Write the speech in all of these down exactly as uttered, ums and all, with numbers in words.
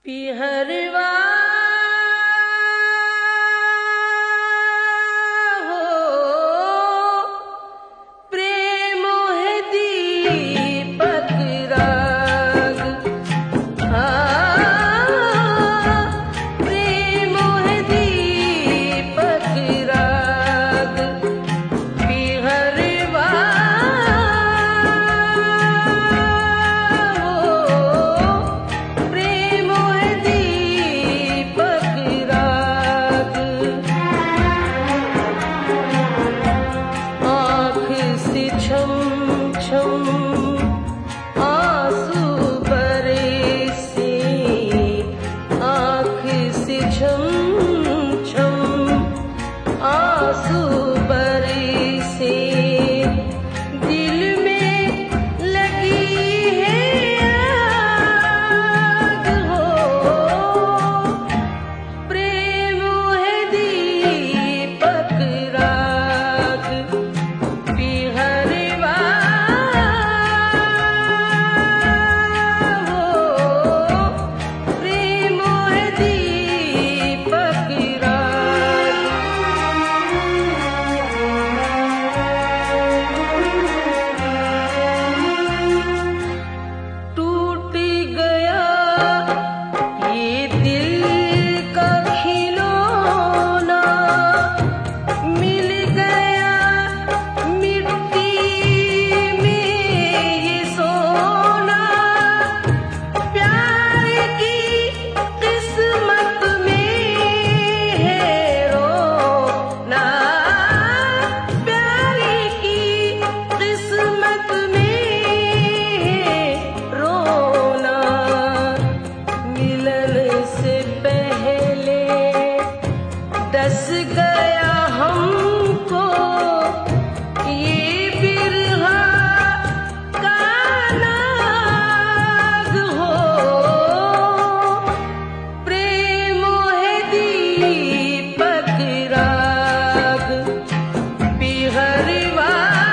पिहरवा हो प्रेम है दीपक राग। हाँ, प्रेम है दीपक राग। पिहरवा छम छम आंसू बरसे, आँख से छम छम आंसू बरसे। दिल में लगी है आग हो प्रेम है दीपक राग। दस गया हमको ये बिरहा का नाग हो प्रेम है दीपक राग। पिहरवा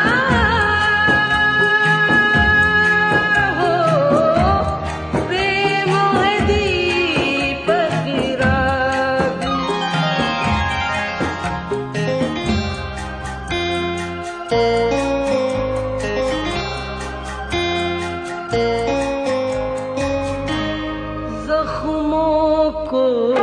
हो प्रेम है दीपक राग। जख्मों को